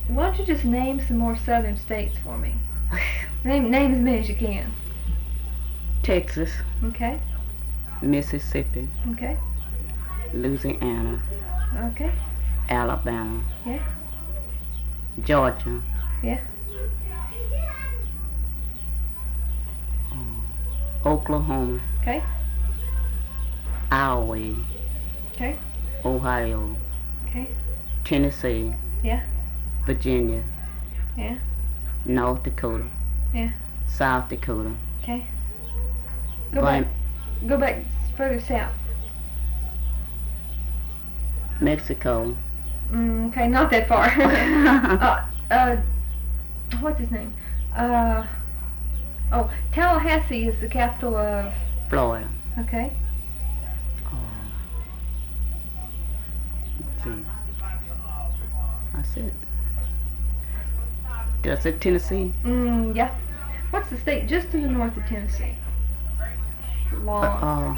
Why don't you just name some more southern states for me? Name as many as you can. Texas, Okay. Mississippi, Okay. Louisiana, Okay. Alabama, Yeah. Georgia, Yeah. Oklahoma, Okay. Iowa, Okay. Ohio, Okay. Tennessee, Yeah. Virginia, Yeah. North Dakota, Yeah. South Dakota, Okay. Go back further south. Mexico. Okay, not that far. What's his name? Tallahassee is the capital of. Florida. Okay. Let's see. I said. Did I say Tennessee? Yeah. What's the state just to the north of Tennessee? Long.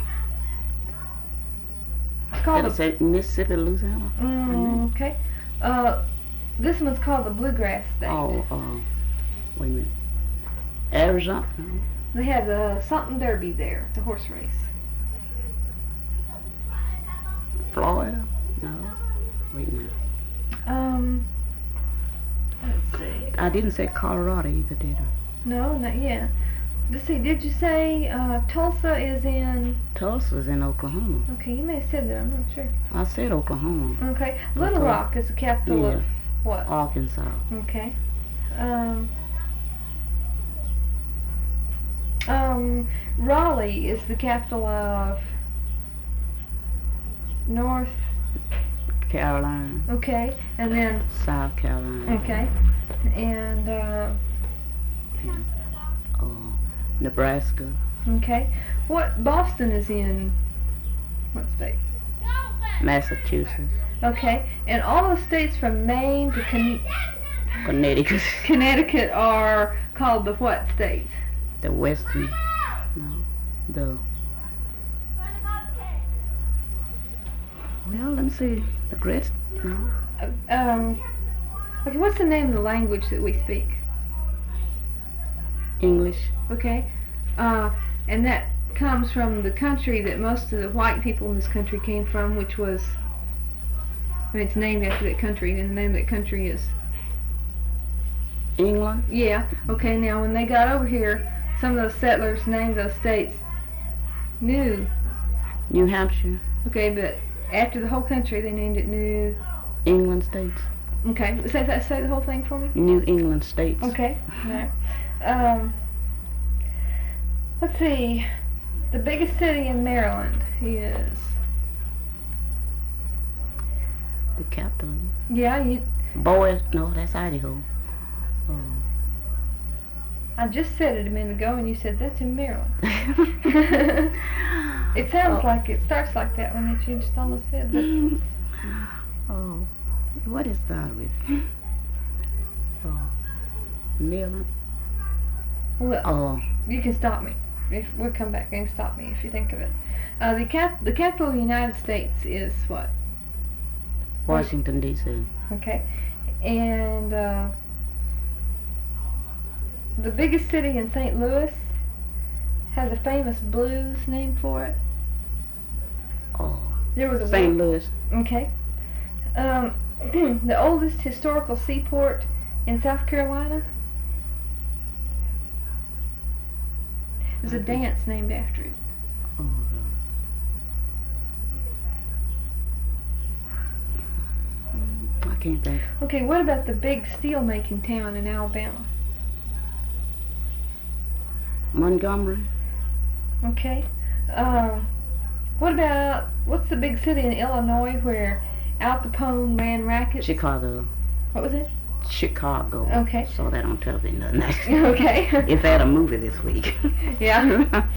It's called. Did I say Mississippi, Louisiana? Okay. This one's called the Bluegrass State. Wait a minute. Arizona? No. They have the something derby there, the horse race. Florida? No. Wait a minute. Let's see. I didn't say Colorado either, did I? No, not yet. Let's see, did you say Tulsa is in... Tulsa's in Oklahoma. Okay, you may have said that, I'm not sure. I said Oklahoma. Okay, Little Rock is the capital of what? Arkansas. Okay. Raleigh is the capital of North Carolina. Okay, and then South Carolina. Okay, and Nebraska. Okay, Boston is in what state? Massachusetts. Okay, and all the states from Maine to Connecticut. Connecticut are called the what states? The Western. No. Well, let me see. The Great. No. Okay, what's the name of the language that we speak? English. Okay, and that comes from the country that most of the white people in this country came from, which was, it's named after that country, and the name of that country is? England? Yeah, okay, now when they got over here, some of those settlers named those states New Hampshire. Okay, but after the whole country, they named it New England States. Okay, say the whole thing for me. New England States. Okay, alright. Let's see. The biggest city in Maryland is. The capital. Yeah, Boyd. No, that's Idaho. I just said it a minute ago, and you said that's in Maryland. It sounds like it starts like that one that you just almost said. But what is that with? Maryland. Well, you can stop me. We'll come back and stop me if you think of it. The capital of the United States is what? Washington, D.C. Okay, and the biggest city in St. Louis has a famous blues named for it. There was a St. Louis. Okay. The oldest historical seaport in South Carolina. There's a dance named after it. I can't think. Okay, what about the big steel-making town in Alabama? Montgomery. Okay. What's the big city in Illinois where Al Capone ran rackets? Chicago. What was it? Chicago. Okay. Saw that on television the other night. Okay. If they had a movie this week. Yeah.